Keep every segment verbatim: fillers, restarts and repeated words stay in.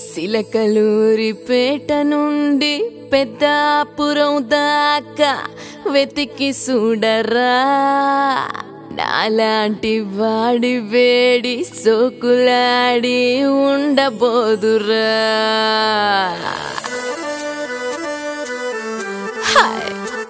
సిలకలూరిపేట నుండి పెద్దాపురం దాకా వెతికి చూడరా నాలాంటి వాడి వేడి సోకులాడి ఉండబోదురా. హాయ్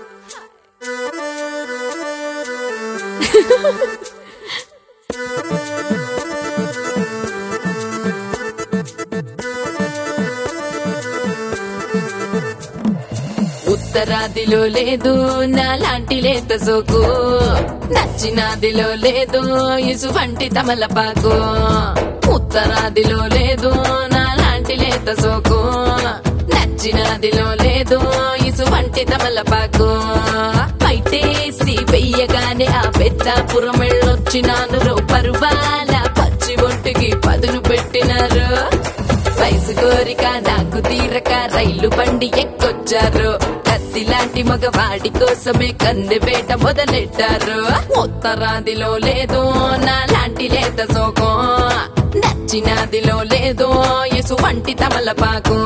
ఉత్తరాదిలో లేదు నాలాంటి లేత సోకు, దక్షిణాదిలో లేదు ఇసువంటి తమలపాకు. ఉత్తరాదిలో లేదు నాలాంటి లేత సోకు, దక్షిణాదిలో లేదు ఇసువంటి తమలపాకు. పైటేసి వెయ్యగానే ఆ పెద్దాపురం వెళ్ళొచ్చినాను రో, పరువాల పచ్చి ఒంటికి పదును పెట్టినారు. వయసు కోరిక నాకు తీరక రైలు బండి ఎక్కొచ్చారు. కత్తి లాంటి మగవాడి కోసమే కన్నె వేట మొదలెట్టారు. ఉత్తరాదిలో లేదు నాలాంటి లేత సోకం, దక్షిణాదిలో లేదు ఇసువంటి తమలపాకు.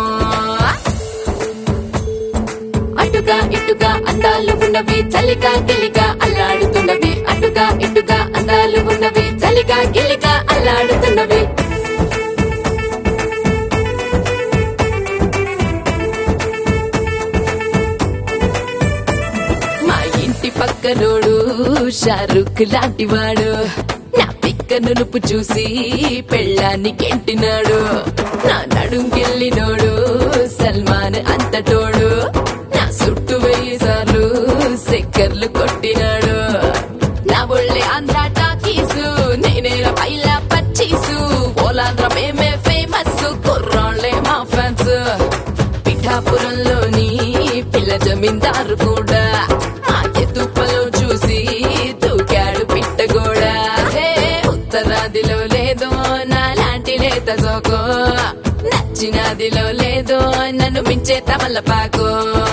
అటుగా ఇటుగా అందాలు ఉన్నవి చలిగా గిలిగా అల్లాడుతున్నవి, అటుగా ఇటుగా అందాలు ఉన్నవి చలిగా గిలిగా అల్లాడుతున్నవి. పక్కనోడు షారుఖ్ లాంటి వాడు నా పిక్క నునుపు చూసి పెళ్ళాన్ని కెంటినాడు. నా నడుంకెళ్ళినోడు సల్మాన్ అంతటోడు, నా చుట్టూ వెయ్యి సార్లు సెక్కర్లు కొట్టినాడు. నా ఒళ్ళే ఆంధ్ర టాకీసు నేనే పైలా పచ్చీసు, ఓలాంధ్ర మేమే ఫేమస్ కుర్రాళ్లే మా ఫ్యాన్స్. పిఠాపురంలోని పిల్ల జమీందారు కూడా తుప్పలో చూసి తూకాడు పిట్టగోడా. ఉత్తరాదిలో లేదో నాలాంటి లేత సోకో, దక్షిణాదిలో లేదో నన్ను మించే తమలపాకు.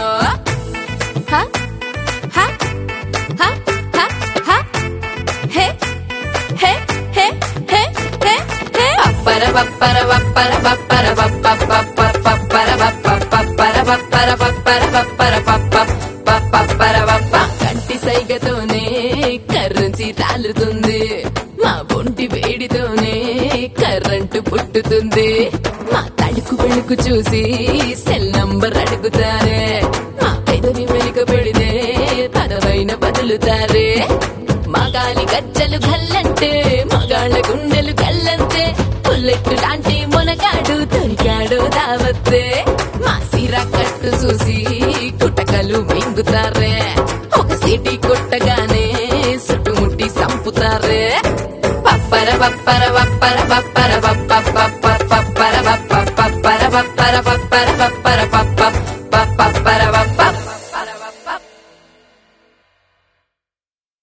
పప్పర పప్పర పప్పర పప్పర పప్పర పప్పర పప్పర పప్పర పప్పర పప్పర పప్ప. కంటి సైగతోనే కర్రెన్సీ రాలుతుంది, మా ఒంటి వేడితోనే కర్రంటు పుట్టుతుంది. మా తడుకు వెళుకు చూసి సెల్ నంబర్ అడుగుతారే, మా పెదవి వెనుక పెడితే పదవైన బదులుతారే. మగాలి గజ్జలు గల్లంటే మగాళ్ళ గుండెలు గల్లంతే, పుల్లెట్టు లాంటి మొనగాడు దొరికాడు దావత్తే. మా సిరా కట్టు చూసి కుటకలు మింగుతారే, ఒక సిటీ కొట్టగానే చుట్టుముట్టి సంపుతారే. పప్పర పప్పర పప్పర పప్పర పప్పర పప్పర పప్పర పప్పర పప్పర పప్పర పప్పర పప్పర